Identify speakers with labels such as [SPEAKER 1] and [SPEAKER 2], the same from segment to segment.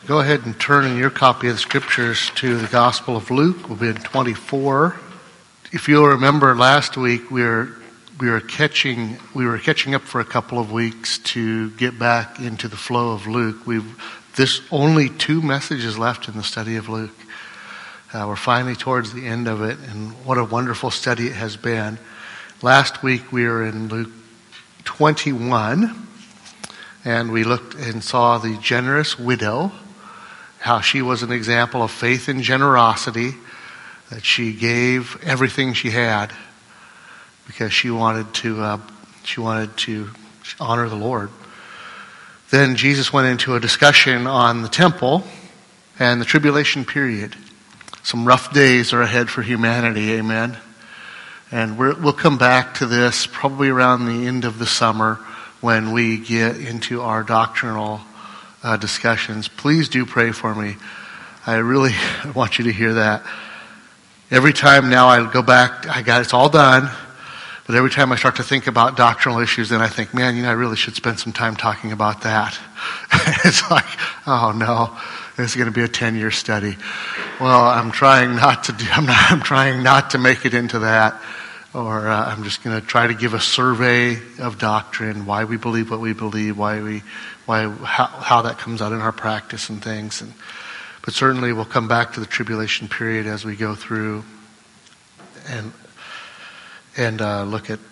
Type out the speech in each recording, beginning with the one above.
[SPEAKER 1] Go ahead and turn in your copy of the scriptures to the Gospel of Luke. We'll be in 24. If you'll remember, last week we were catching up for a couple of weeks to get back into the flow of Luke. There's only 2 messages left in the study of Luke. We're finally towards the end of it, and what a wonderful study it has been. Last week we were in Luke 21, and we looked and saw the generous widow, how she was an example of faith and generosity, that she gave everything she had because she wanted to honor the Lord. Then Jesus went into a discussion on the temple and the tribulation period. Some rough days are ahead for humanity, amen. And we'll come back to this probably around the end of the summer when we get into our doctrinal discussions. Please do pray for me. I really want you to hear that. Every time now I go back, it's all done. But every time I start to think about doctrinal issues, then I think, man, I really should spend some time talking about that. It's like, oh no, this is going to be a 10-year study. Well, I'm trying not to make it into that. Or I'm just going to try to give a survey of doctrine, why we believe what we believe, how that comes out in our practice and things. But certainly we'll come back to the tribulation period as we go through and look at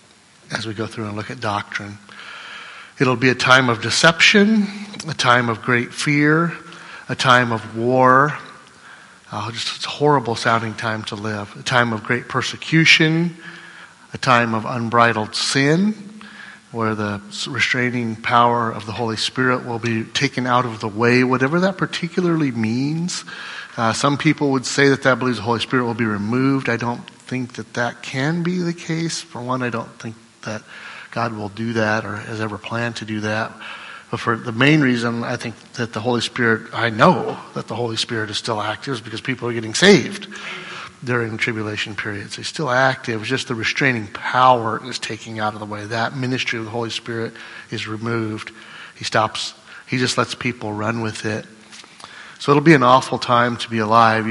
[SPEAKER 1] doctrine. It'll be a time of deception, a time of great fear, a time of war. It's a horrible sounding time to live. A time of great persecution, a time of unbridled sin, where the restraining power of the Holy Spirit will be taken out of the way, whatever that particularly means. Some people would say that believes the Holy Spirit will be removed. I don't think that can be the case. For one, I don't think that God will do that or has ever planned to do that. But for the main reason, I think that I know that the Holy Spirit is still active is because people are getting saved during the tribulation periods. He's still active. It's just the restraining power is taking out of the way. That ministry of the Holy Spirit is removed. He just lets people run with it. So it'll be an awful time to be alive.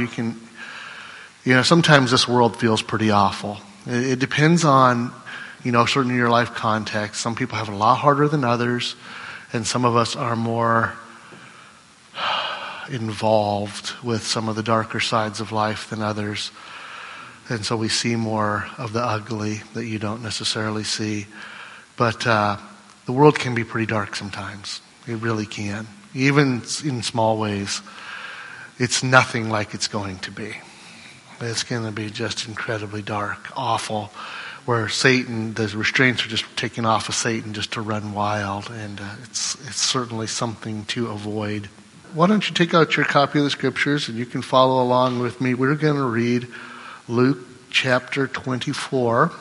[SPEAKER 1] Sometimes this world feels pretty awful. It depends on, certain your life context. Some people have it a lot harder than others. And some of us are more involved with some of the darker sides of life than others. And so we see more of the ugly that you don't necessarily see. But the world can be pretty dark sometimes. It really can. Even in small ways. It's nothing like it's going to be. It's going to be just incredibly dark, awful, where Satan, the restraints are just taken off of Satan just to run wild, and it's certainly something to avoid. Why don't you take out your copy of the scriptures, and you can follow along with me. We're going to read Luke chapter 24.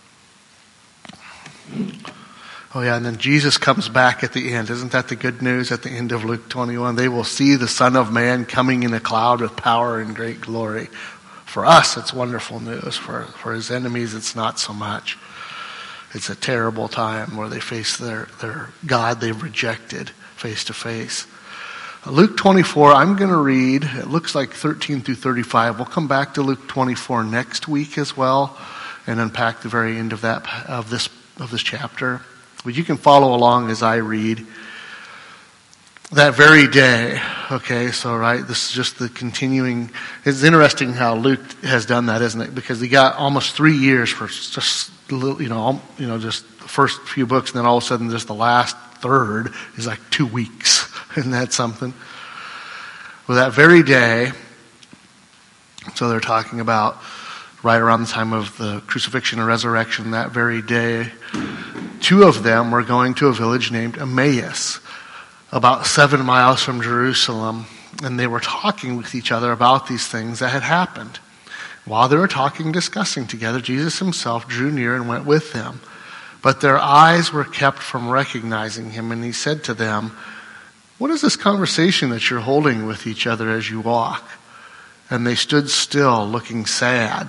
[SPEAKER 1] Oh yeah, and then Jesus comes back at the end. Isn't that the good news at the end of Luke 21? They will see the Son of Man coming in a cloud with power and great glory. For us, it's wonderful news. For his enemies, it's not so much. It's a terrible time where they face their God they've rejected face to face. Luke 24, I'm going to read, it looks like 13 through 35. We'll come back to Luke 24 next week as well and unpack the very end of this chapter. But you can follow along as I read. That very day, okay, so right, this is just the continuing. It's interesting how Luke has done that, isn't it? Because he got almost 3 years for just just the first few books, and then all of a sudden, just the last third is like 2 weeks. Isn't that something? Well, that very day, so they're talking about right around the time of the crucifixion and resurrection. That very day, 2 of them were going to a village named Emmaus, about 7 miles from Jerusalem, and they were talking with each other about these things that had happened. While they were talking, discussing together, Jesus himself drew near and went with them. But their eyes were kept from recognizing him, and he said to them, "What is this conversation that you're holding with each other as you walk?" And they stood still, looking sad.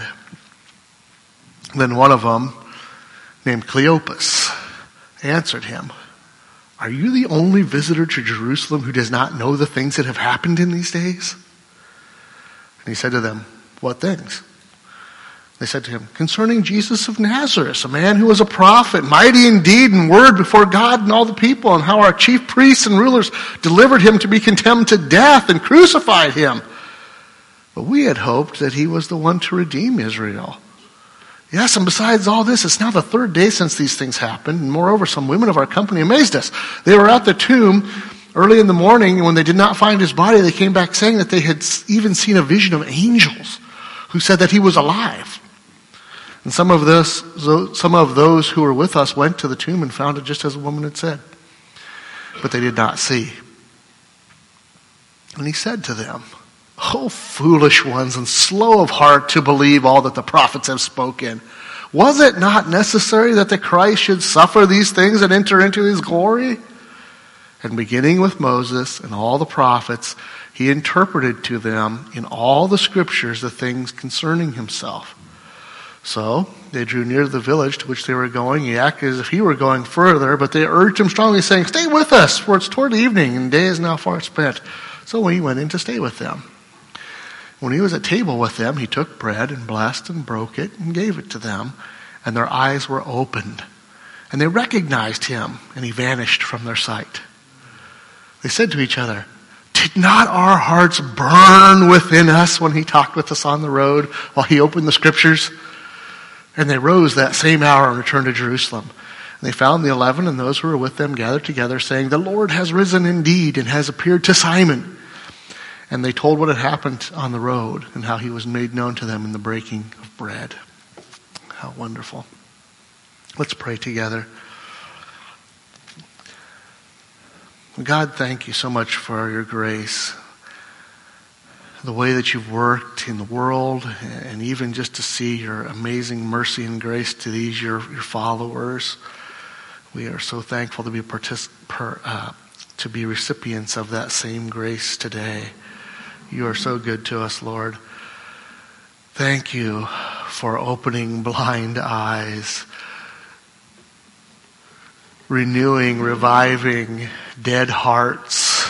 [SPEAKER 1] Then one of them, named Cleopas, answered him, "Are you the only visitor to Jerusalem who does not know the things that have happened in these days?" And he said to them, "What things?" They said to him, "Concerning Jesus of Nazareth, a man who was a prophet, mighty in deed and word before God and all the people, and how our chief priests and rulers delivered him to be condemned to death and crucified him. But we had hoped that he was the one to redeem Israel. Yes, and besides all this, it's now the third day since these things happened, and moreover, some women of our company amazed us. They were at the tomb early in the morning, and when they did not find his body, they came back saying that they had even seen a vision of angels who said that he was alive. And some of those who were with us went to the tomb and found it just as the woman had said. But they did not see." And he said to them, "O foolish ones and slow of heart to believe all that the prophets have spoken. Was it not necessary that the Christ should suffer these things and enter into his glory?" And beginning with Moses and all the prophets, he interpreted to them in all the scriptures the things concerning himself. So they drew near to the village to which they were going. He acted as if he were going further, but they urged him strongly, saying, "Stay with us, for it's toward evening, and the day is now far spent." So he went in to stay with them. When he was at table with them, he took bread and blessed and broke it and gave it to them, and their eyes were opened. And they recognized him, and he vanished from their sight. They said to each other, "Did not our hearts burn within us when he talked with us on the road while he opened the scriptures?" And they rose that same hour and returned to Jerusalem. And they found the 11 and those who were with them gathered together, saying, "The Lord has risen indeed and has appeared to Simon." And they told what had happened on the road and how he was made known to them in the breaking of bread. How wonderful. Let's pray together. God, thank you so much for your grace. The way that you've worked in the world, and even just to see your amazing mercy and grace to these, your followers. We are so thankful to be recipients of that same grace today. You are so good to us, Lord. Thank you for opening blind eyes, renewing, reviving dead hearts,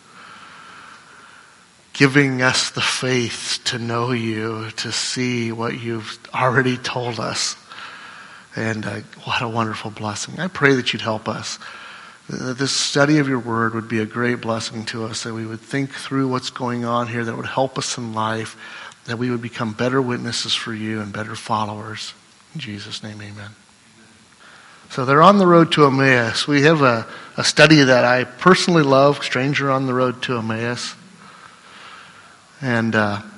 [SPEAKER 1] giving us the faith to know you, to see what you've already told us. And what a wonderful blessing. I pray that you'd help us. That this study of your word would be a great blessing to us, that we would think through what's going on here, that would help us in life, that we would become better witnesses for you and better followers. In Jesus' name, amen. So they're on the road to Emmaus. We have a study that I personally love, Stranger on the Road to Emmaus. And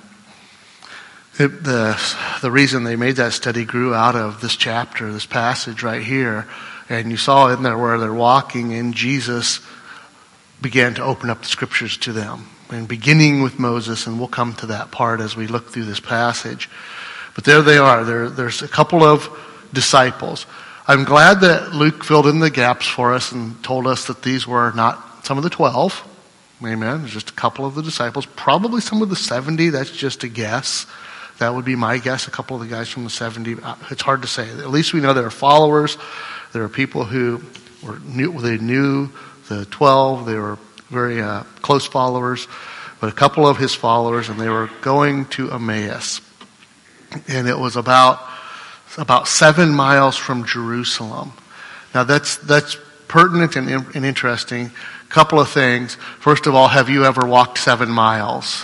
[SPEAKER 1] the reason they made that study grew out of this chapter, this passage right here. And you saw in there where they're walking, and Jesus began to open up the scriptures to them. And beginning with Moses, and we'll come to that part as we look through this passage. But there they are. There's a couple of disciples. I'm glad that Luke filled in the gaps for us and told us that these were not some of the 12. Amen. There's just a couple of the disciples. Probably some of the 70. That's just a guess. That would be my guess. A couple of the guys from the 70. It's hard to say. At least we know they're followers. There are people who they knew the 12. They were very close followers. But a couple of his followers, and they were going to Emmaus. And it was about 7 miles from Jerusalem. Now that's pertinent and interesting. Couple of things. First of all, have you ever walked 7 miles?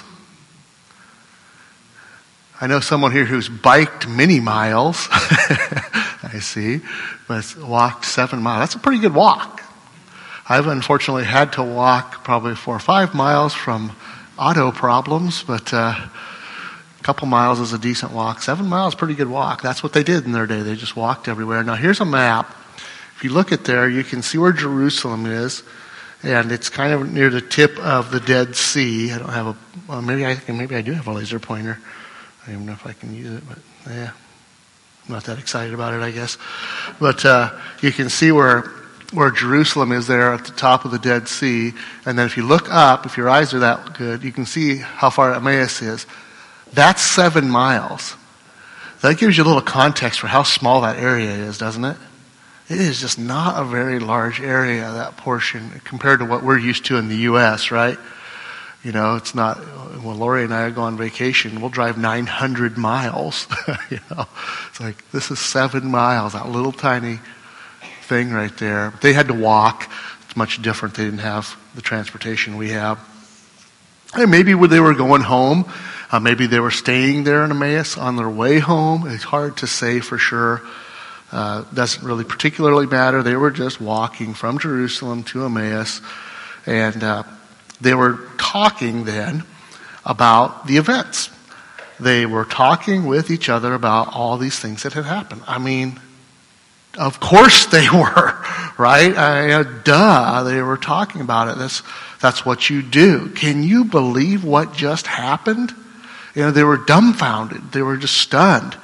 [SPEAKER 1] I know someone here who's biked many miles. I see. But walked 7 miles. That's a pretty good walk. I've unfortunately had to walk probably 4 or 5 miles from auto problems, but a couple miles is a decent walk. 7 miles, pretty good walk. That's what they did in their day. They just walked everywhere. Now here's a map. If you look at there, you can see where Jerusalem is. And it's kind of near the tip of the Dead Sea. I don't have maybe I do have a laser pointer. I don't even know if I can use it, but yeah. I'm not that excited about it, I guess. But you can see where Jerusalem is there at the top of the Dead Sea. And then if you look up, if your eyes are that good, you can see how far Emmaus is. That's 7 miles. That gives you a little context for how small that area is, doesn't it? It is just not a very large area, that portion, compared to what we're used to in the U.S., right? You know, it's not, when Lori and I go on vacation, we'll drive 900 miles. You know, it's like, this is 7 miles, that little tiny thing right there. They had to walk. It's much different. They didn't have the transportation we have. And maybe when they were going home, maybe they were staying there in Emmaus on their way home. It's hard to say for sure. Doesn't really particularly matter. They were just walking from Jerusalem to Emmaus, and they were talking then about the events. They were talking with each other about all these things that had happened. I mean, of course they were, right? Duh, they were talking about it. That's what you do. Can you believe what just happened? You know, they were dumbfounded. They were just stunned.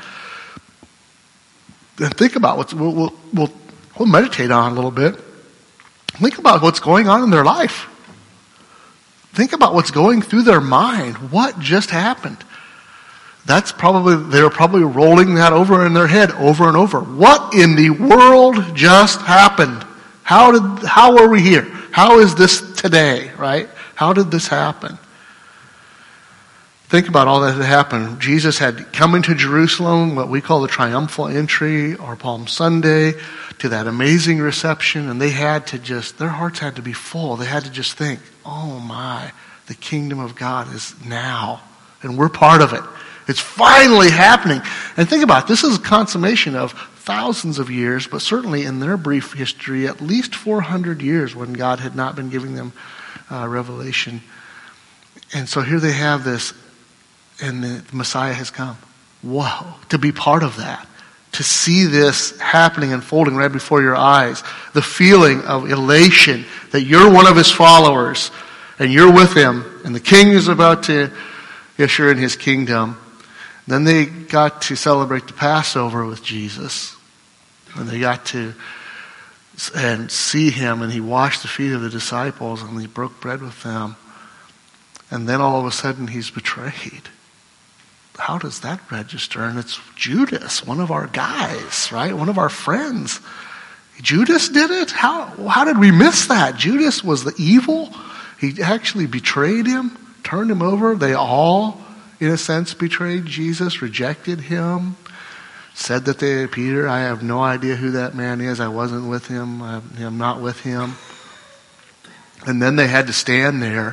[SPEAKER 1] And think about what we'll meditate on a little bit. Think about what's going on in their life. Think about what's going through their mind. What just happened? They were probably rolling that over in their head over and over. What in the world just happened? How are we here? How is this today, right? How did this happen? Think about all that had happened. Jesus had come into Jerusalem, what we call the triumphal entry or Palm Sunday, to that amazing reception, and they had to their hearts had to be full. They had to just think, oh my, the kingdom of God is now, and we're part of it. It's finally happening. And think about it, this is a consummation of thousands of years, but certainly in their brief history, at least 400 years when God had not been giving them revelation. And so here they have this, and the Messiah has come. Whoa, to be part of that. To see this happening, unfolding right before your eyes. The feeling of elation that you're one of his followers and you're with him and the king is about to usher in his kingdom. Then they got to celebrate the Passover with Jesus. And they got to and see him, and he washed the feet of the disciples and he broke bread with them. And then all of a sudden he's betrayed. How does that register? And it's Judas, one of our guys, right? One of our friends. Judas did it? How did we miss that? Judas was the evil. He actually betrayed him, turned him over. They all, in a sense, betrayed Jesus, rejected him, said that Peter, I have no idea who that man is. I wasn't with him. I'm not with him. And then they had to stand there.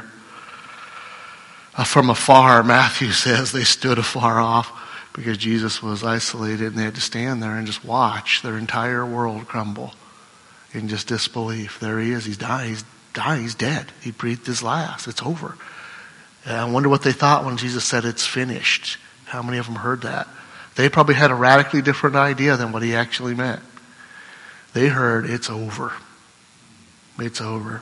[SPEAKER 1] From afar, Matthew says they stood afar off because Jesus was isolated, and they had to stand there and just watch their entire world crumble in just disbelief. There he is. He's dying. He's dead. He breathed his last. It's over. And I wonder what they thought when Jesus said it's finished. How many of them heard that? They probably had a radically different idea than what he actually meant. They heard it's over. It's over.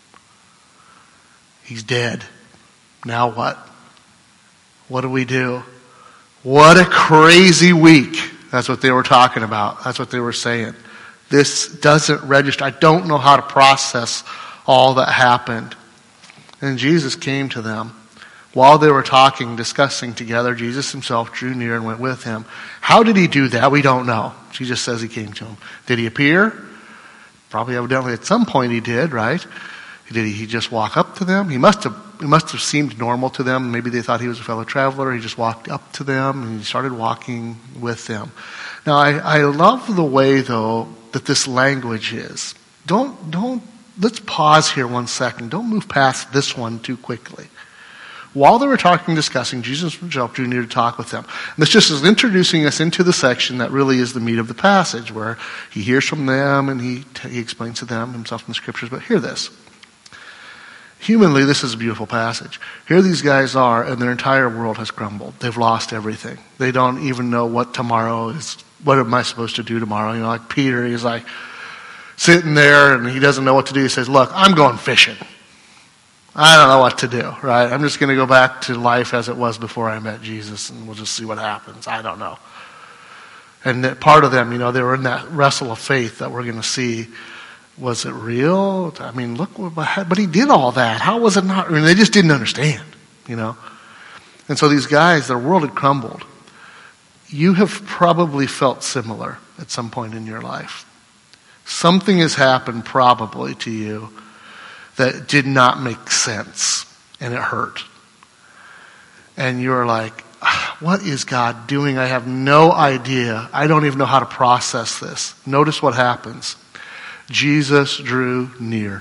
[SPEAKER 1] He's dead. Now what? What do we do? What a crazy week. That's what they were talking about. That's what they were saying. This doesn't register. I don't know how to process all that happened. And Jesus came to them. While they were talking, discussing together, Jesus himself drew near and went with him. How did he do that? We don't know. Jesus says he came to him. Did he appear? Probably evidently at some point he did, right? Did he just walk up to them? He must have seemed normal to them. Maybe they thought he was a fellow traveler. He just walked up to them and he started walking with them. Now, I love the way, though, that this language is. Let's pause here 1 second. Don't move past this one too quickly. While they were talking and discussing, Jesus himself drew near to talk with them. And this just is introducing us into the section that really is the meat of the passage, where he hears from them and he explains to them himself in the scriptures. But hear this. Humanly, this is a beautiful passage. Here these guys are, and their entire world has crumbled. They've lost everything. They don't even know what tomorrow is. What am I supposed to do tomorrow? You know, like Peter, he's like sitting there, and he doesn't know what to do. He says, look, I'm going fishing. I don't know what to do, right? I'm just going to go back to life as it was before I met Jesus, and we'll just see what happens. I don't know. And that part of them, you know, they were in that wrestle of faith that we're going to see. Was it real? I mean, look, but he did all that. How was it not? I mean, they just didn't understand, you know. And so these guys, their world had crumbled. You have probably felt similar at some point in your life. Something has happened probably to you that did not make sense, and it hurt. And you're like, what is God doing? I have no idea. I don't even know how to process this. Notice what happens. Jesus drew near.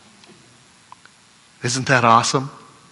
[SPEAKER 1] Isn't that awesome?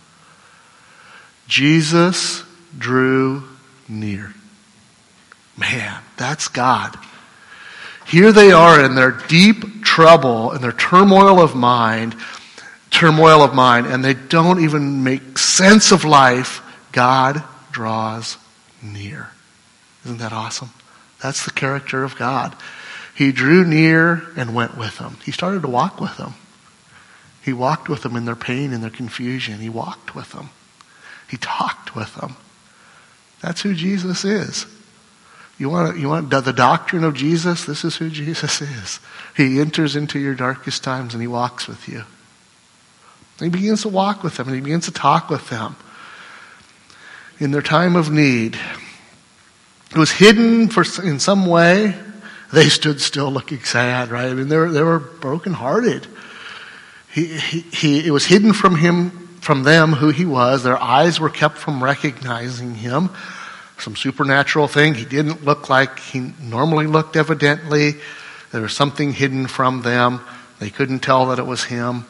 [SPEAKER 1] Jesus drew near. Man, that's God. Here they are in their deep trouble, in their turmoil of mind, and they don't even make sense of life. God draws near. Isn't that awesome? That's the character of God. He drew near and went with them. He started to walk with them. He walked with them in their pain and their confusion. He walked with them. He talked with them. That's who Jesus is. You want the doctrine of Jesus? This is who Jesus is. He enters into your darkest times and he walks with you. He begins to walk with them and he begins to talk with them in their time of need. It was hidden in some way. They stood still looking sad, right? I mean, they were brokenhearted. It was hidden from them who he was. Their eyes were kept from recognizing him. Some supernatural thing. He didn't look like he normally looked, evidently. There was something hidden from them. They couldn't tell that it was him.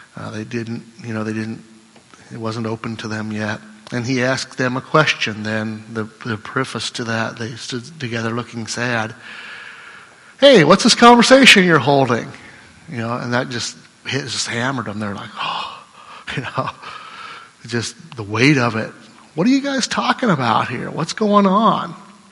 [SPEAKER 1] It wasn't open to them yet. And he asked them a question then, the preface to that. They stood together looking sad. Hey, what's this conversation you're holding? And that just hammered them. They're like, just the weight of it. What are you guys talking about here? What's going on?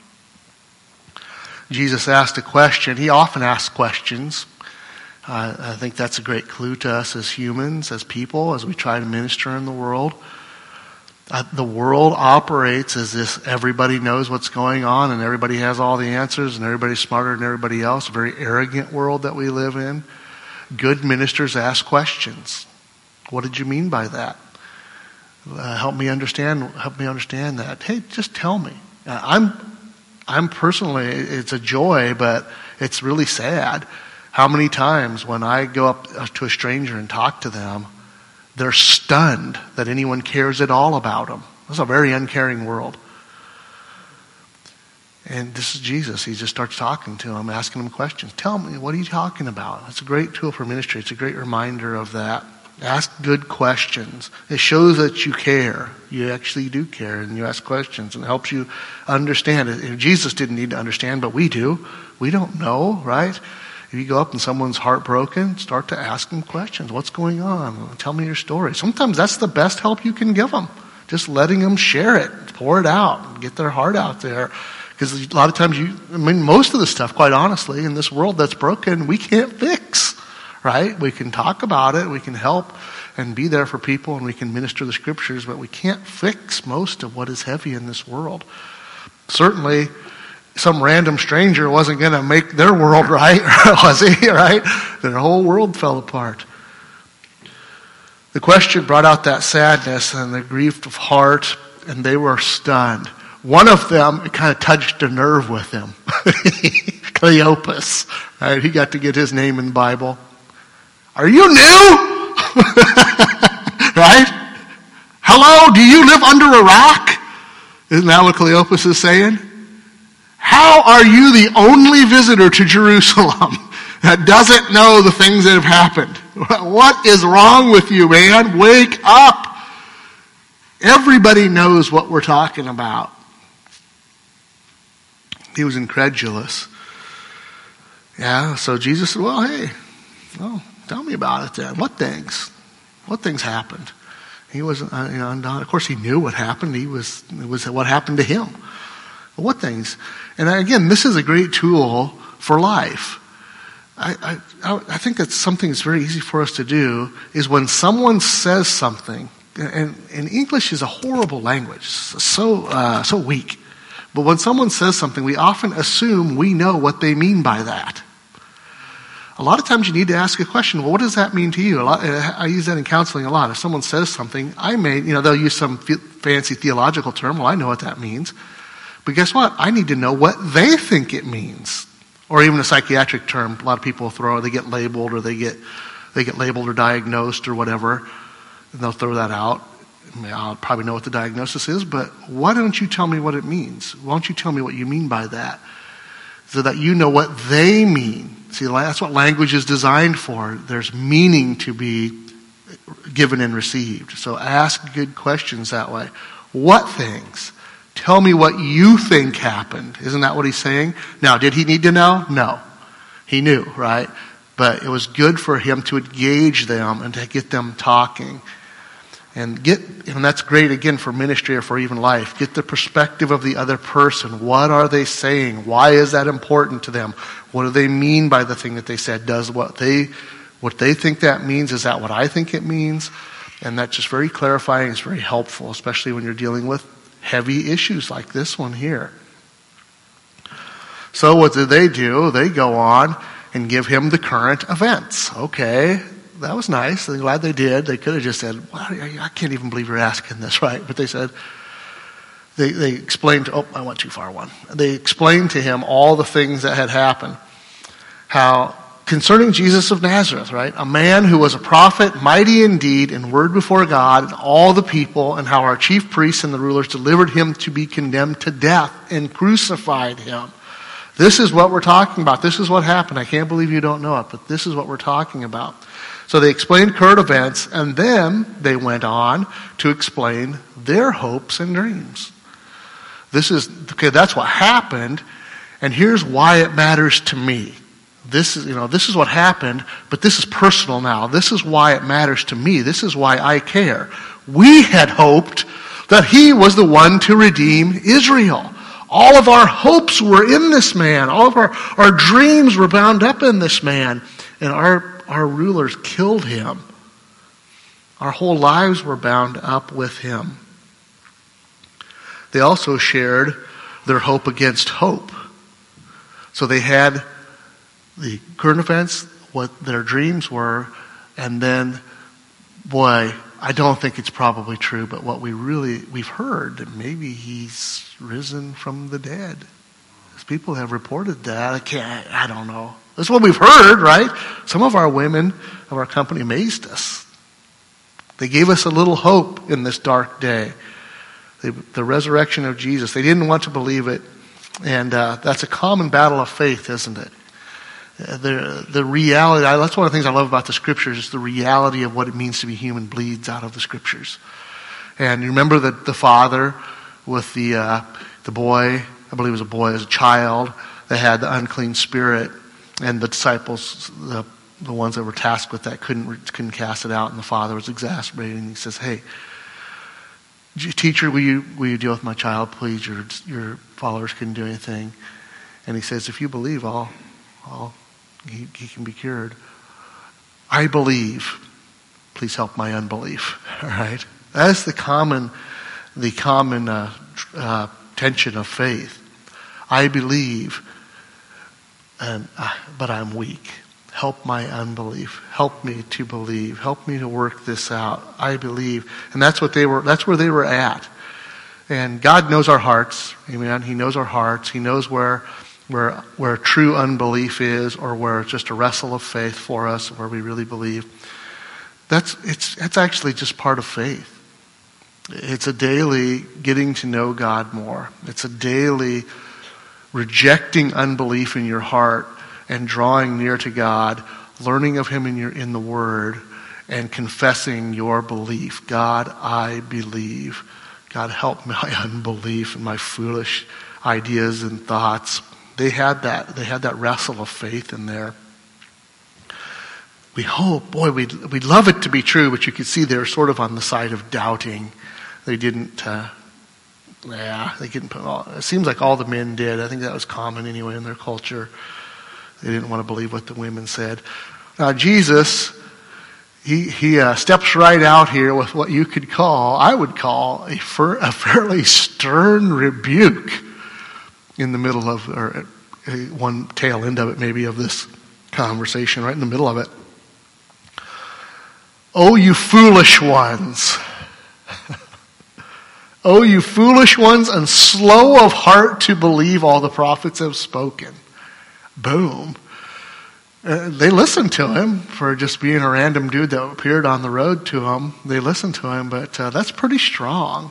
[SPEAKER 1] Jesus asked a question. He often asks questions. I think that's a great clue to us as humans, as people, as we try to minister in the world. The world operates as if everybody knows what's going on and everybody has all the answers and everybody's smarter than everybody else. A very arrogant world that we live in. Good ministers ask questions. What did you mean by that? Help me understand that. Hey, just tell me. I'm personally, it's a joy, but it's really sad. How many times when I go up to a stranger and talk to them, they're stunned that anyone cares at all about them. It's a very uncaring world. And this is Jesus. He just starts talking to them, asking them questions. Tell me, what are you talking about? It's a great tool for ministry. It's a great reminder of that. Ask good questions. It shows that you care. You actually do care, and you ask questions, and it helps you understand it. Jesus didn't need to understand, but we do. We don't know, right? If you go up and someone's heartbroken, start to ask them questions. What's going on? Tell me your story. Sometimes that's the best help you can give them. Just letting them share it, pour it out, get their heart out there. Because a lot of times most of the stuff, quite honestly, in this world that's broken, we can't fix. Right? We can talk about it, we can help and be there for people, and we can minister the scriptures, but we can't fix most of what is heavy in this world. Certainly, some random stranger wasn't going to make their world right, was he? Right? Their whole world fell apart. The question brought out that sadness and the grief of heart, and they were stunned. One of them, it kind of touched a nerve with him. Cleopas. Right? He got to get his name in the Bible. Are you new? Right? Hello, do you live under a rock? Isn't that what Cleopas is saying? How are you the only visitor to Jerusalem that doesn't know the things that have happened? What is wrong with you, man? Wake up. Everybody knows what we're talking about. He was incredulous. Yeah, so Jesus said, well, hey, tell me about it then. What things? What things happened? He wasn't, of course he knew what happened. It was what happened to him. But what things? And again, this is a great tool for life. I think it's something that's very easy for us to do is when someone says something, and English is a horrible language, so weak. But when someone says something, we often assume we know what they mean by that. A lot of times you need to ask a question, well, what does that mean to you? I use that in counseling a lot. If someone says something, they'll use some fancy theological term. Well, I know what that means. But guess what? I need to know what they think it means. Or even a psychiatric term. A lot of people they get labeled or they get labeled or diagnosed or whatever, and they'll throw that out. I'll probably know what the diagnosis is, but why don't you tell me what it means? Why don't you tell me what you mean by that? So that you know what they mean. See, that's what language is designed for. There's meaning to be given and received. So ask good questions that way. What things? Tell me what you think happened. Isn't that what he's saying? Now, did he need to know? No. He knew, right? But it was good for him to engage them and to get them talking. And that's great, again, for ministry or for even life. Get the perspective of the other person. What are they saying? Why is that important to them? What do they mean by the thing that they said? Does what they think that means, is that what I think it means? And that's just very clarifying. It's very helpful, especially when you're dealing with heavy issues like this one here. So what do? They go on and give him the current events. Okay, that was nice. I'm glad they did. They could have just said, well, I can't even believe you're asking this, right? But they said, they explained, I went too far one. They explained to him all the things that had happened. How, concerning Jesus of Nazareth, right? A man who was a prophet, mighty indeed, in word before God and all the people, and how our chief priests and the rulers delivered him to be condemned to death and crucified him. This is what we're talking about. This is what happened. I can't believe you don't know it, but this is what we're talking about. So they explained current events, and then they went on to explain their hopes and dreams. That's what happened, and here's why it matters to me. This is what happened, but this is personal now. This is why it matters to me. This is why I care. We had hoped that he was the one to redeem Israel. All of our hopes were in this man. All of our dreams were bound up in this man. And our rulers killed him. Our whole lives were bound up with him. They also shared their hope against hope. So they had the current events, what their dreams were, and then, boy, I don't think it's probably true, but what we've heard that maybe he's risen from the dead. As people have reported that. I don't know. That's what we've heard, right? Some of our women of our company amazed us. They gave us a little hope in this dark day. The resurrection of Jesus. They didn't want to believe it. And that's a common battle of faith, isn't it? The reality, that's one of the things I love about the Scriptures, is the reality of what it means to be human bleeds out of the Scriptures. And you remember that the father with the boy, I believe it was a boy, as a child, that had the unclean spirit, and the disciples, the ones that were tasked with that, couldn't cast it out, and the father was exasperated, and he says, "Hey, teacher, will you deal with my child, please? Your followers couldn't do anything." And he says, "If you believe, he can be cured. I believe. Please help my unbelief." All right, that's the common tension of faith. I believe, but I'm weak. Help my unbelief. Help me to believe. Help me to work this out. I believe, and that's where they were at. And God knows our hearts. Amen. He knows our hearts. He knows where true unbelief is, or where it's just a wrestle of faith for us, where we really believe. That's actually just part of faith. It's a daily getting to know God more. It's a daily rejecting unbelief in your heart and drawing near to God, learning of Him in the Word, and confessing your belief. God, I believe. God, help my unbelief and my foolish ideas and thoughts. They had that wrestle of faith in there. We hope, we'd love it to be true, but you could see they're sort of on the side of doubting. They didn't put it seems like all the men did. I think that was common anyway in their culture. They didn't want to believe what the women said. Now Jesus, he steps right out here with what I would call a fairly stern rebuke in the middle of, or one tail end of it maybe, of this conversation, right in the middle of it. "Oh, you foolish ones. Oh, you foolish ones, and slow of heart to believe all the prophets have spoken." Boom. They listened to him for just being a random dude that appeared on the road to him. They listened to him, but that's pretty strong.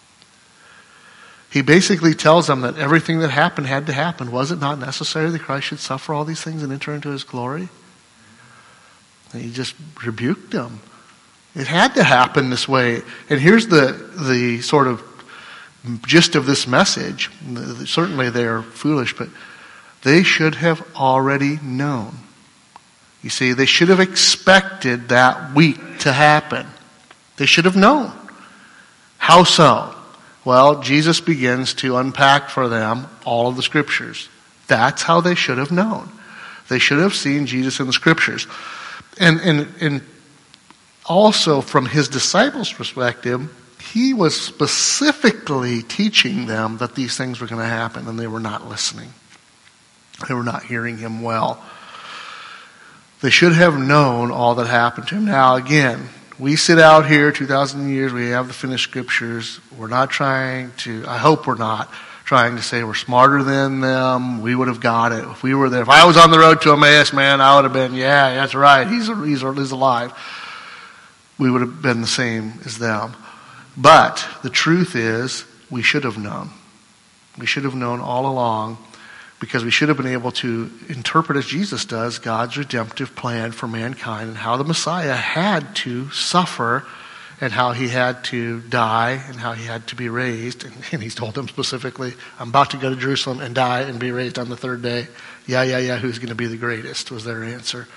[SPEAKER 1] He basically tells them that everything that happened had to happen. Was it not necessary that Christ should suffer all these things and enter into his glory? And he just rebuked them. It had to happen this way. And here's the sort of gist of this message. Certainly they're foolish, but they should have already known. You see, they should have expected that week to happen. They should have known. How so? Well, Jesus begins to unpack for them all of the scriptures. That's how they should have known. They should have seen Jesus in the scriptures. And also from his disciples' perspective, he was specifically teaching them that these things were going to happen, and they were not listening. They were not hearing him well. They should have known all that happened to him. Now, again, we sit out here 2,000 years, we have the finished scriptures. We're not trying to, I hope we're not trying to say we're smarter than them. We would have got it. If we were there, if I was on the road to Emmaus, man, I would have been, yeah, that's right, he's alive. We would have been the same as them. But the truth is, we should have known. We should have known all along, because we should have been able to interpret, as Jesus does, God's redemptive plan for mankind and how the Messiah had to suffer and how he had to die and how he had to be raised. And he's told them specifically, I'm about to go to Jerusalem and die and be raised on the third day. Yeah, who's going to be the greatest was their answer.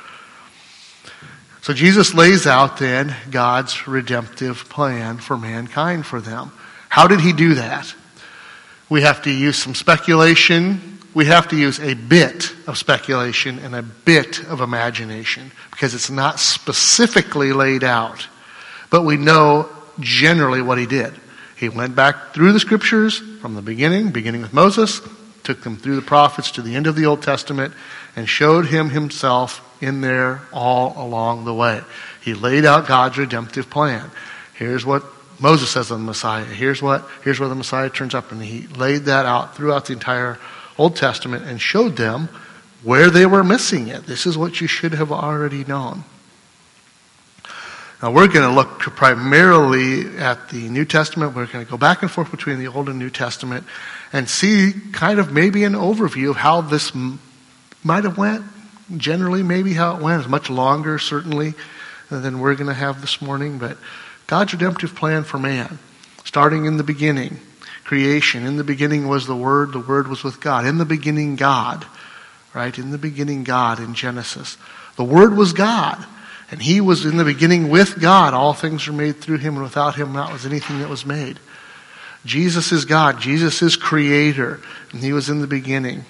[SPEAKER 1] So Jesus lays out then God's redemptive plan for mankind for them. How did he do that? We have to use some speculation. We have to use a bit of speculation and a bit of imagination because it's not specifically laid out. But we know generally what he did. He went back through the scriptures from the beginning with Moses, took them through the prophets to the end of the Old Testament, and showed him himself in there all along the way. He laid out God's redemptive plan. Here's what Moses says on the Messiah. Here's where the Messiah turns up. And he laid that out throughout the entire Old Testament and showed them where they were missing it. This is what you should have already known. Now we're going to look primarily at the New Testament. We're going to go back and forth between the Old and New Testament and see kind of maybe an overview of how this might have went. Generally, maybe how it went. It's much longer, certainly, than we're going to have this morning. But God's redemptive plan for man, starting in the beginning. Creation. In the beginning was the Word was with God. In the beginning, God. Right? In the beginning, God in Genesis. The Word was God. And he was in the beginning with God. All things were made through him, and without him not was anything that was made. Jesus is God. Jesus is creator. And he was in the beginning.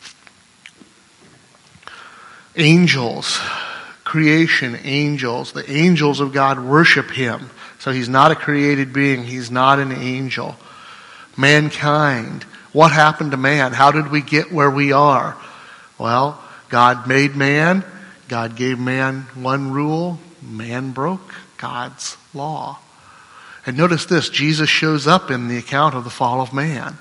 [SPEAKER 1] Angels. Creation. Angels. The angels of God worship him. So he's not a created being. He's not an angel. Mankind. What happened to man? How did we get where we are? Well, God made man. God gave man one rule. Man broke God's law. And notice this. Jesus shows up in the account of the fall of man.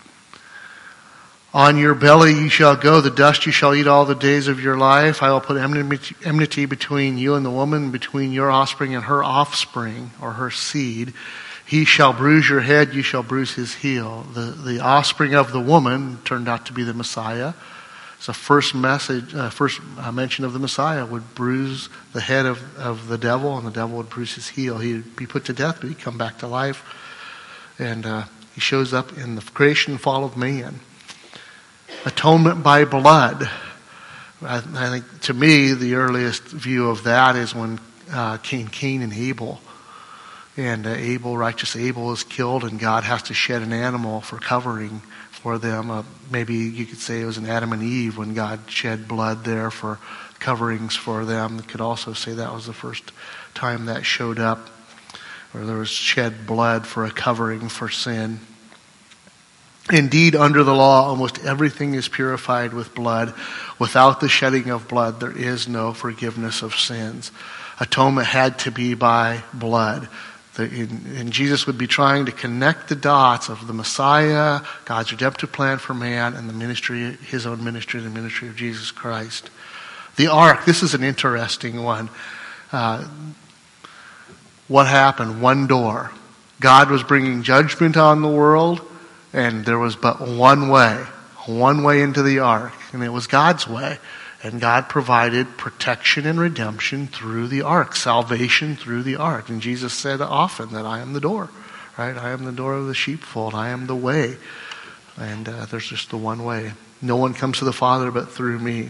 [SPEAKER 1] On your belly you shall go. The dust you shall eat all the days of your life. I will put enmity between you and the woman, between your offspring and her offspring, or her seed. He shall bruise your head, you shall bruise his heel. The offspring of the woman turned out to be the Messiah. So first mention of the Messiah would bruise the head of the devil, and the devil would bruise his heel. He'd be put to death, but he'd come back to life. And he shows up in the creation and fall of man. Atonement by blood. I think, to me, the earliest view of that is when Cain and Abel. And righteous Abel is killed, and God has to shed an animal for covering for them. Maybe you could say it was in Adam and Eve when God shed blood there for coverings for them. You could also say that was the first time that showed up, where there was shed blood for a covering for sin. Indeed, under the law, almost everything is purified with blood. Without the shedding of blood, there is no forgiveness of sins. Atonement had to be by blood. And Jesus would be trying to connect the dots of the Messiah, God's redemptive plan for man, and the ministry, his own ministry, the ministry of Jesus Christ. The ark, this is an interesting one. What happened? One door. God was bringing judgment on the world, and there was but one way into the ark, and it was God's way. And God provided protection and redemption through the ark, salvation through the ark. And Jesus said often that I am the door, right? I am the door of the sheepfold. I am the way. And there's just the one way. No one comes to the Father but through me.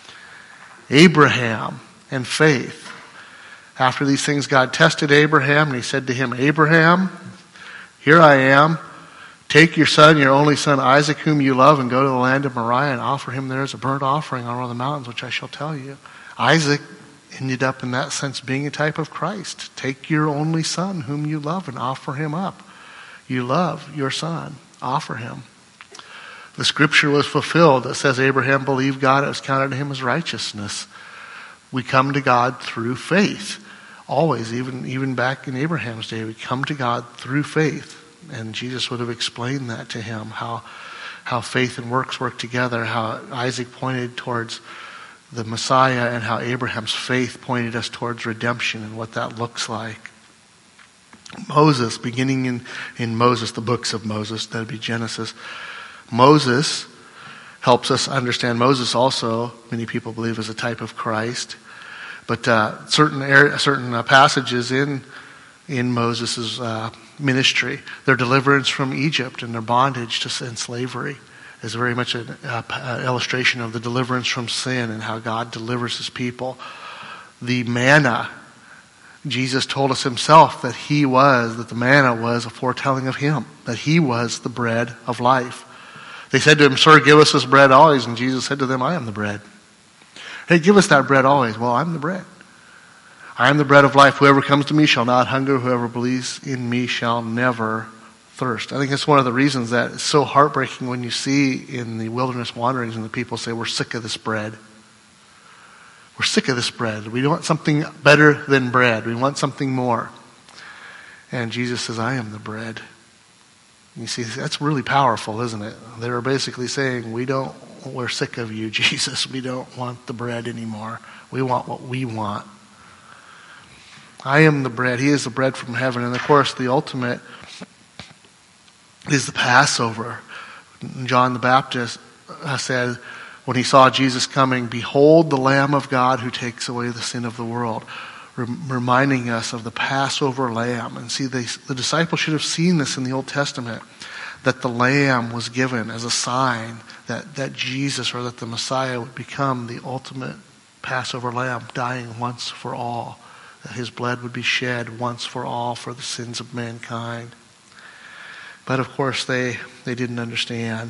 [SPEAKER 1] Abraham and faith. After these things, God tested Abraham, and he said to him, Abraham, here I am. Take your son, your only son, Isaac, whom you love, and go to the land of Moriah and offer him there as a burnt offering on one of the mountains, which I shall tell you. Isaac ended up, in that sense, being a type of Christ. Take your only son, whom you love, and offer him up. You love your son. Offer him. The scripture was fulfilled that says Abraham believed God, it was counted to him as righteousness. We come to God through faith. Always, even back in Abraham's day, we come to God through faith. And Jesus would have explained that to him, how faith and works work together, how Isaac pointed towards the Messiah, and how Abraham's faith pointed us towards redemption and what that looks like. Moses, beginning in Moses, the books of Moses, that would be Genesis. Moses helps us understand. Moses also, many people believe, is a type of Christ. But certain passages in Moses' ministry, their deliverance from Egypt and their bondage and slavery, is very much an illustration of the deliverance from sin and how God delivers his people. The manna, Jesus told us himself that the manna was a foretelling of him, that he was the bread of life. They said to him, Sir, give us this bread always. And Jesus said to them, I am the bread. Hey, give us that bread always. Well, I'm the bread. I am the bread of life. Whoever comes to me shall not hunger. Whoever believes in me shall never thirst. I think it's one of the reasons that it's so heartbreaking when you see in the wilderness wanderings and the people say, we're sick of this bread. We're sick of this bread. We want something better than bread. We want something more. And Jesus says, I am the bread. And you see, that's really powerful, isn't it? They were basically saying, we're sick of you, Jesus. We don't want the bread anymore. We want what we want. I am the bread. He is the bread from heaven. And of course, the ultimate is the Passover. John the Baptist said, when he saw Jesus coming, behold the Lamb of God who takes away the sin of the world. Reminding us of the Passover lamb. And see, the disciples should have seen this in the Old Testament, that the lamb was given as a sign that Jesus, or that the Messiah, would become the ultimate Passover lamb, dying once for all. That his blood would be shed once for all for the sins of mankind. But of course they didn't understand.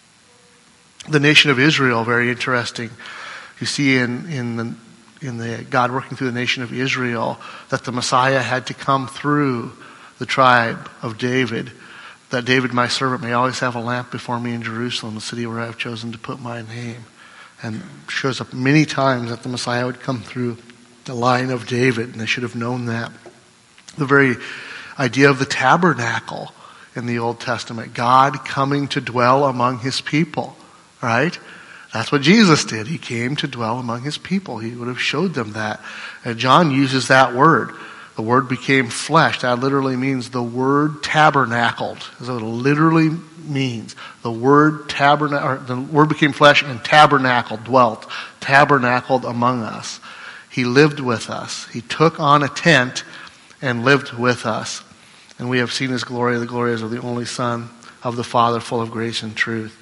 [SPEAKER 1] The nation of Israel, very interesting. You see in the God working through the nation of Israel, that the Messiah had to come through the tribe of David. That David, my servant, may always have a lamp before me in Jerusalem, the city where I have chosen to put my name. And shows up many times that the Messiah would come through the line of David, and they should have known that. The very idea of the tabernacle in the Old Testament, God coming to dwell among his people, right? That's what Jesus did. He came to dwell among his people. He would have showed them that. And John uses that word. The word became flesh. That literally means the word tabernacled. That's what it literally means. The word became flesh and tabernacled, dwelt, tabernacled among us. He lived with us. He took on a tent and lived with us. And we have seen his glory. The glory is of the only Son of the Father, full of grace and truth.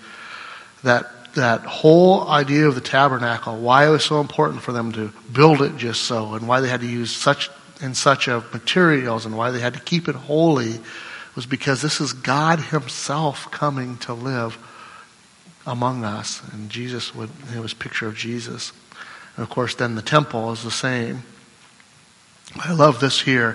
[SPEAKER 1] That whole idea of the tabernacle, why it was so important for them to build it just so, and why they had to use such of materials, and why they had to keep it holy, was because this is God himself coming to live among us. And it was a picture of Jesus. And of course, then the temple is the same. I love this here.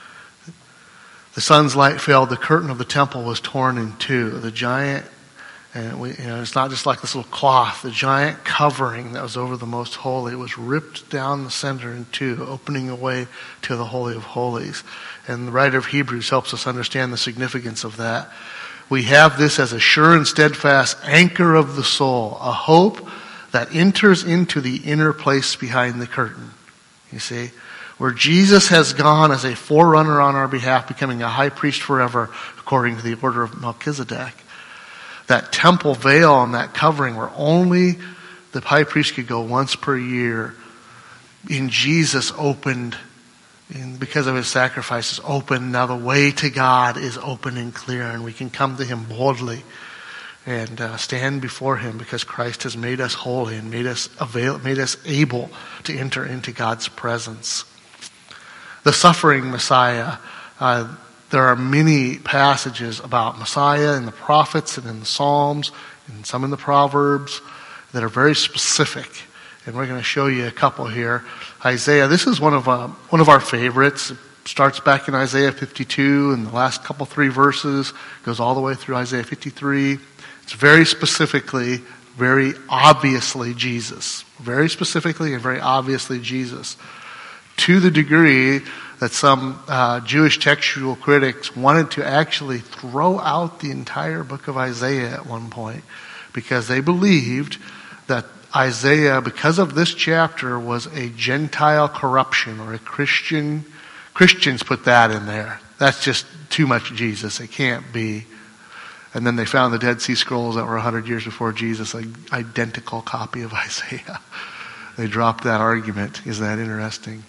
[SPEAKER 1] The sun's light failed. The curtain of the temple was torn in two. The giant And it's not just like this little cloth. The giant covering that was over the most holy was ripped down the center in two, opening a way to the Holy of Holies. And the writer of Hebrews helps us understand the significance of that. We have this as a sure and steadfast anchor of the soul, a hope that enters into the inner place behind the curtain. You see, where Jesus has gone as a forerunner on our behalf, becoming a high priest forever, according to the order of Melchizedek. That temple veil and that covering where only the high priest could go once per year, in Jesus opened, because of his sacrifices, open. Now the way to God is open and clear, and we can come to him boldly and stand before him because Christ has made us holy and made us able to enter into God's presence. The suffering Messiah. There are many passages about Messiah in the prophets and in the Psalms and some in the Proverbs that are very specific. And we're going to show you a couple here. Isaiah, this is one of our favorites. It starts back in Isaiah 52 and the last couple 3 verses, goes all the way through Isaiah 53. It's very specifically, very obviously Jesus. Very specifically and very obviously Jesus. To the degree that some Jewish textual critics wanted to actually throw out the entire book of Isaiah at one point because they believed that Isaiah, because of this chapter, was a Gentile corruption or a Christian. Christians put that in there. That's just too much Jesus. It can't be. And then they found the Dead Sea Scrolls that were 100 years before Jesus, an identical copy of Isaiah. They dropped that argument. Isn't that interesting?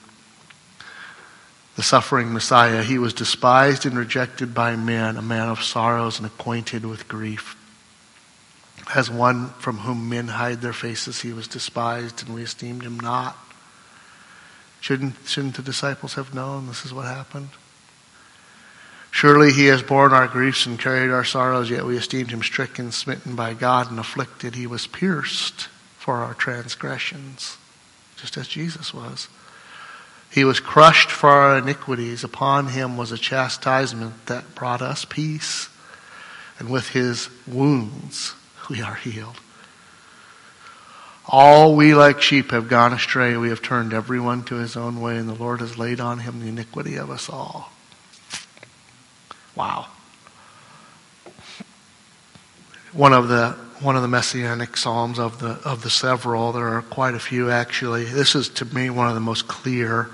[SPEAKER 1] The suffering Messiah, he was despised and rejected by men, a man of sorrows and acquainted with grief. As one from whom men hide their faces, he was despised and we esteemed him not. Shouldn't the disciples have known this is what happened? Surely he has borne our griefs and carried our sorrows, yet we esteemed him stricken, smitten by God, and afflicted. He was pierced for our transgressions, just as Jesus was. He was crushed for our iniquities. Upon him was a chastisement that brought us peace. And with his wounds we are healed. All we like sheep have gone astray. We have turned everyone to his own way, and the Lord has laid on him the iniquity of us all. Wow. One of the messianic psalms of the several. There are quite a few actually. This is to me one of the most clear.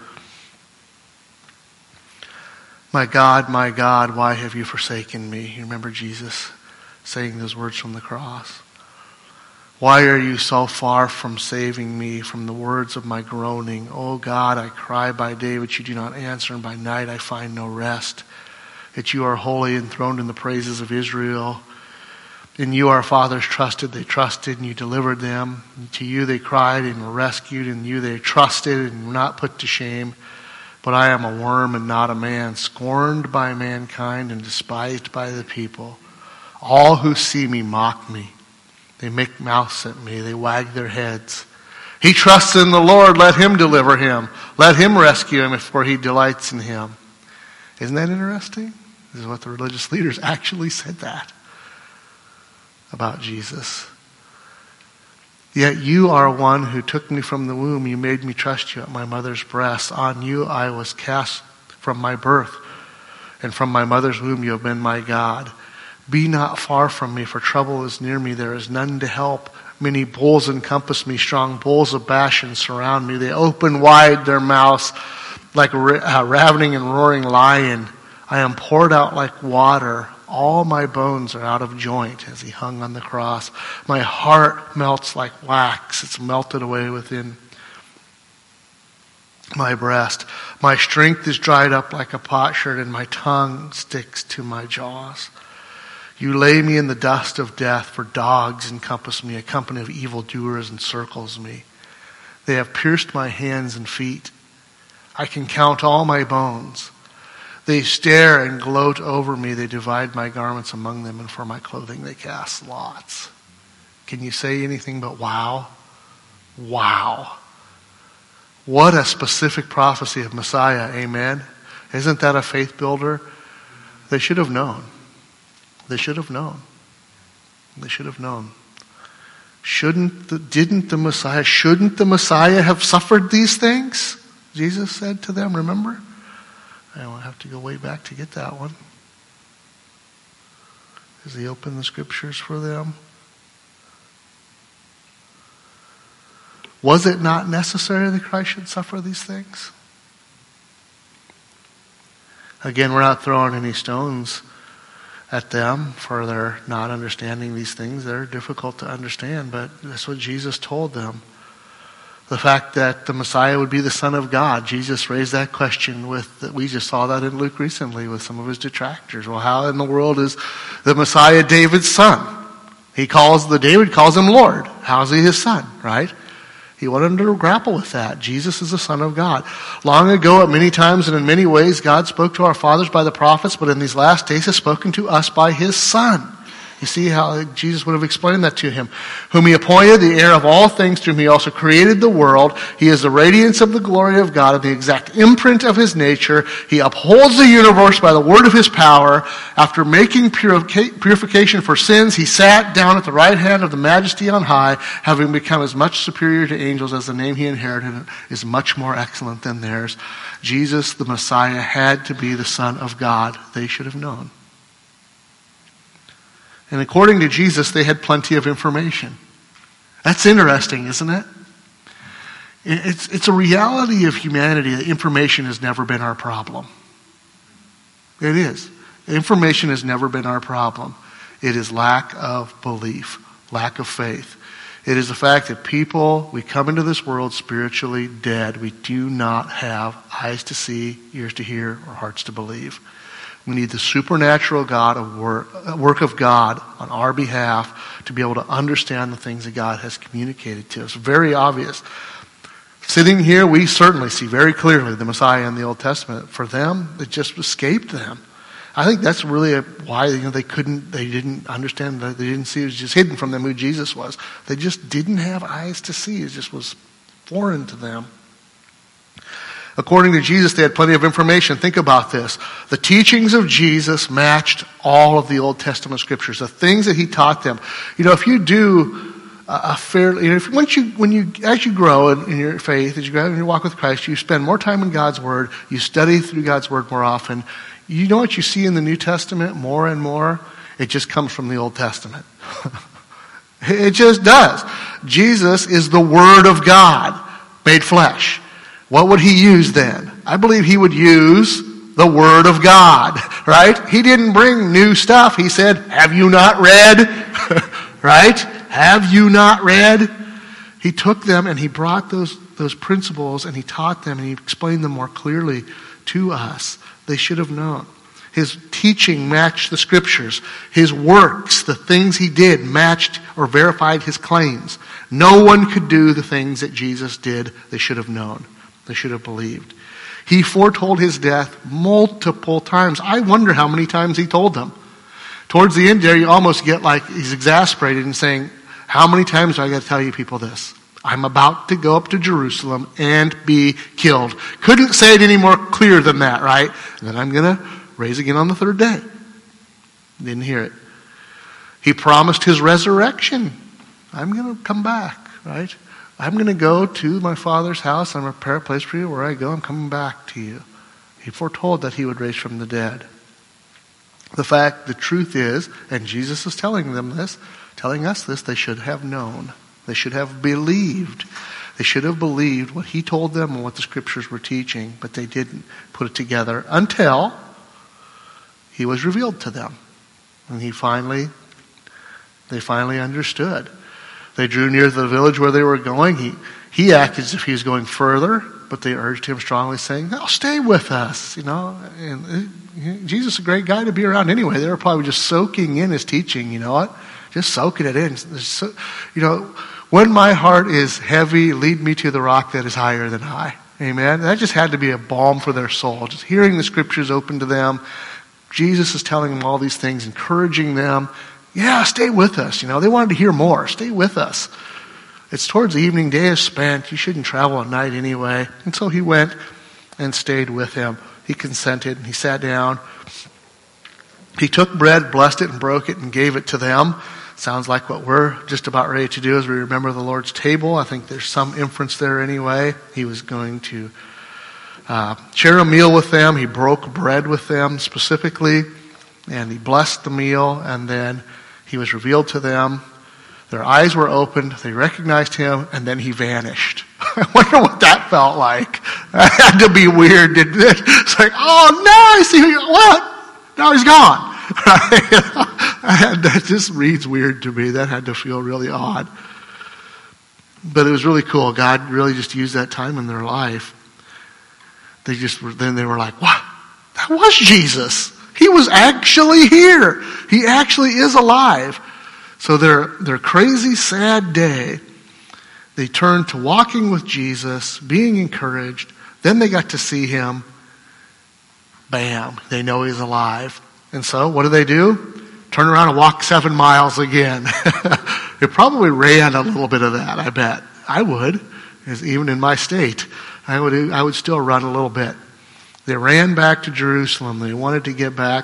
[SPEAKER 1] My God, why have you forsaken me? You remember Jesus saying those words from the cross. Why are you so far from saving me from the words of my groaning? O God, I cry by day, but you do not answer, and by night I find no rest. Yet you are holy, enthroned in the praises of Israel. In you our fathers trusted, they trusted, and you delivered them. And to you they cried and were rescued, and you they trusted and were not put to shame. But I am a worm and not a man, scorned by mankind and despised by the people. All who see me mock me. They make mouths at me. They wag their heads. He trusts in the Lord. Let him deliver him. Let him rescue him, for he delights in him. Isn't that interesting? This is what the religious leaders actually said that about Jesus. Yet you are one who took me from the womb. You made me trust you at my mother's breast. On you I was cast from my birth, and from my mother's womb you have been my God. Be not far from me, for trouble is near me. There is none to help. Many bulls encompass me. Strong bulls of Bashan surround me. They open wide their mouths like a ravening and roaring lion. I am poured out like water. All my bones are out of joint as he hung on the cross. My heart melts like wax. It's melted away within my breast. My strength is dried up like a potsherd, and my tongue sticks to my jaws. You lay me in the dust of death, for dogs encompass me. A company of evildoers encircles me. They have pierced my hands and feet. I can count all my bones. They stare and gloat over me. They divide my garments among them, and for my clothing they cast lots. Can you say anything but wow? Wow. What a specific prophecy of Messiah. Amen. Isn't that a faith builder? They should have known. They should have known. They should have known. Shouldn't the Messiah have suffered these things? Jesus said to them, remember? I will have to go way back to get that one. As he opened the scriptures for them. Was it not necessary that Christ should suffer these things? Again, we're not throwing any stones at them for their not understanding these things. They're difficult to understand, but that's what Jesus told them. The fact that the Messiah would be the Son of God. Jesus raised that question we just saw that in Luke recently with some of his detractors. Well, how in the world is the Messiah David's son? David calls him Lord. How is he his son, right? He wanted to grapple with that. Jesus is the Son of God. Long ago, at many times and in many ways, God spoke to our fathers by the prophets, but in these last days has spoken to us by his Son. You see how Jesus would have explained that to him. Whom he appointed the heir of all things, through whom he also created the world. He is the radiance of the glory of God, and the exact imprint of his nature. He upholds the universe by the word of his power. After making purification for sins, he sat down at the right hand of the Majesty on high, having become as much superior to angels as the name he inherited is much more excellent than theirs. Jesus, the Messiah, had to be the Son of God. They should have known. And according to Jesus, they had plenty of information. That's interesting, isn't it? It's a reality of humanity that information has never been our problem. It is. Information has never been our problem. It is lack of belief, lack of faith. It is the fact that we come into this world spiritually dead. We do not have eyes to see, ears to hear, or hearts to believe. We need the supernatural God, a work of God on our behalf to be able to understand the things that God has communicated to us. Very obvious. Sitting here, we certainly see very clearly the Messiah in the Old Testament. For them, it just escaped them. I think that's really why they didn't understand, they didn't see, it was just hidden from them who Jesus was. They just didn't have eyes to see. It just was foreign to them. According to Jesus, they had plenty of information. Think about this. The teachings of Jesus matched all of the Old Testament scriptures. The things that he taught them. If you do as you grow in your faith, as you grow in your walk with Christ, you spend more time in God's Word, you study through God's Word more often. You know what you see in the New Testament more and more? It just comes from the Old Testament. It just does. Jesus is the Word of God made flesh. What would he use then? I believe he would use the Word of God, right? He didn't bring new stuff. He said, have you not read? Right? Have you not read? He took them and he brought those principles and he taught them and he explained them more clearly to us. They should have known. His teaching matched the scriptures. His works, the things he did, matched or verified his claims. No one could do the things that Jesus did. They should have known. They should have believed. He foretold his death multiple times. I wonder how many times he told them. Towards the end there, you almost get like he's exasperated and saying, how many times do I got to tell you people this? I'm about to go up to Jerusalem and be killed. Couldn't say it any more clear than that, right? And then I'm going to raise again on the third day. Didn't hear it. He promised his resurrection. I'm going to come back, right? I'm going to go to my Father's house. I'm going to prepare a place for you. Where I go, I'm coming back to you. He foretold that he would raise from the dead. The truth is, and Jesus is telling us this, they should have known. They should have believed. They should have believed what he told them and what the scriptures were teaching, but they didn't put it together until he was revealed to them. And they finally understood. They drew near the village where they were going. He acted as if he was going further, but they urged him strongly, saying, "No, stay with us." And Jesus is a great guy to be around anyway. They were probably just soaking in his teaching. You know what? Just soaking it in. When my heart is heavy, lead me to the rock that is higher than I. Amen. That just had to be a balm for their soul. Just hearing the scriptures open to them. Jesus is telling them all these things, encouraging them. Yeah, stay with us. They wanted to hear more. Stay with us. It's towards the evening, day is spent. You shouldn't travel at night anyway. And so he went and stayed with him. He consented and he sat down. He took bread, blessed it and broke it and gave it to them, Sounds like what we're just about ready to do as we remember the Lord's table. I think there's some inference there anyway. He was going to share a meal with them. He broke bread with them specifically, and he blessed the meal, and then he was revealed to them. Their eyes were opened. They recognized him, and then he vanished. I wonder what that felt like. That had to be weird, didn't it? It's like, oh, no, I see who what? Now he's gone. That just reads weird to me. That had to feel really odd. But it was really cool. God really just used that time in their life. Then they were like, what? That was Jesus. He was actually here. He actually is alive. So their crazy, sad day, they turned to walking with Jesus, being encouraged. Then they got to see him. Bam, they know he's alive. And so what do? Turn around and walk 7 miles again. They probably ran a little bit of that, I bet. I would, because even in my state, I would still run a little bit. They ran back to Jerusalem. They wanted to get back.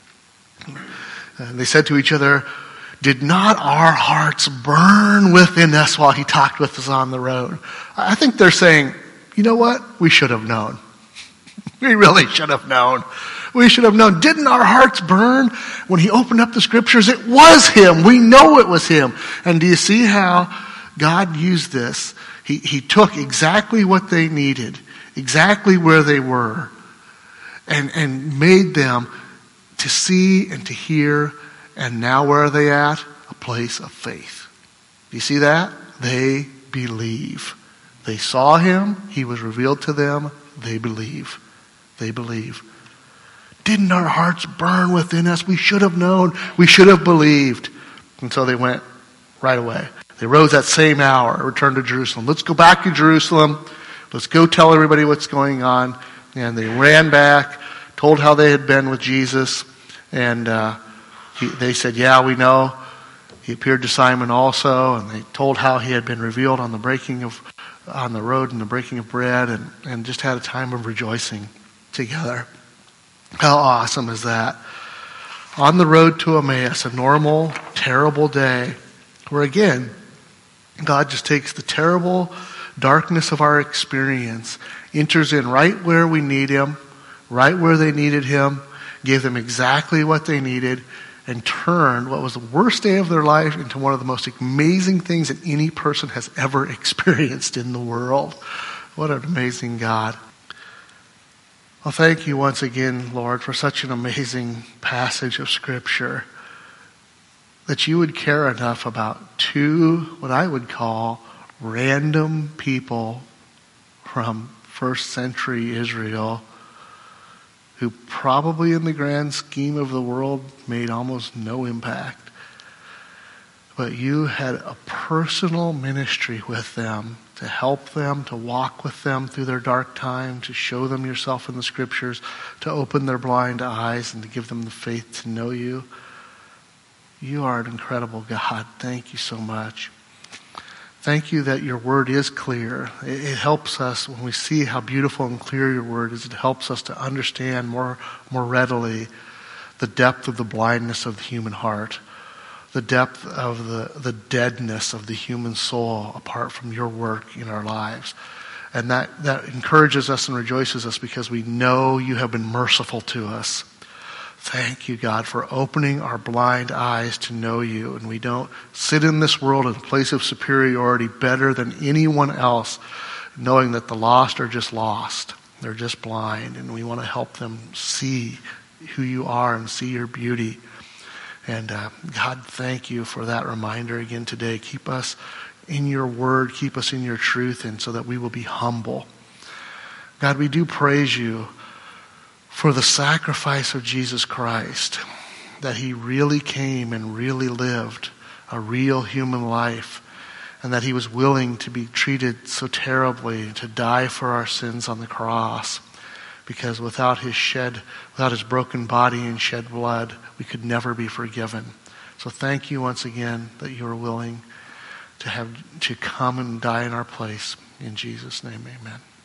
[SPEAKER 1] And they said to each other, did not our hearts burn within us while he talked with us on the road? I think they're saying, you know what? We should have known. We really should have known. We should have known. Didn't our hearts burn when he opened up the scriptures? It was him. We know it was him. And do you see how God used this? He took exactly what they needed, exactly where they were, and made them to see and to hear. And now where are they at? A place of faith. Do you see that? They believe. They saw him. He was revealed to them. They believe. They believe. Didn't our hearts burn within us? We should have known. We should have believed. And so they went right away. They rose that same hour, returned to Jerusalem. Let's go back to Jerusalem. Let's go tell everybody what's going on. And they ran back, told how they had been with Jesus. And they said, yeah, we know. He appeared to Simon also. And they told how he had been revealed on the road and the breaking of bread, and just had a time of rejoicing together. How awesome is that? On the road to Emmaus, a normal, terrible day, where again, God just takes the terrible darkness of our experience, enters in right where we need him, right where they needed him, gave them exactly what they needed, and turned what was the worst day of their life into one of the most amazing things that any person has ever experienced in the world. What an amazing God. Well, thank you once again, Lord, for such an amazing passage of Scripture, that you would care enough about two, what I would call, random people from first century Israel, who probably in the grand scheme of the world made almost no impact. But you had a personal ministry with them to help them, to walk with them through their dark time, to show them yourself in the scriptures, to open their blind eyes and to give them the faith to know you. You are an incredible God. Thank you so much. Thank you that your word is clear. It helps us when we see how beautiful and clear your word is. It helps us to understand more readily the depth of the blindness of the human heart, the depth of the deadness of the human soul apart from your work in our lives. And that encourages us and rejoices us because we know you have been merciful to us. Thank you, God, for opening our blind eyes to know you. And we don't sit in this world in a place of superiority better than anyone else, knowing that the lost are just lost. They're just blind. And we want to help them see who you are and see your beauty. And God, thank you for that reminder again today. Keep us in your word. Keep us in your truth, and so that we will be humble. God, we do praise you for the sacrifice of Jesus Christ, that he really came and really lived a real human life, and that he was willing to be treated so terribly, to die for our sins on the cross, because without his broken body and shed blood, we could never be forgiven. So thank you once again that you are willing to come and die in our place. In Jesus' name, amen.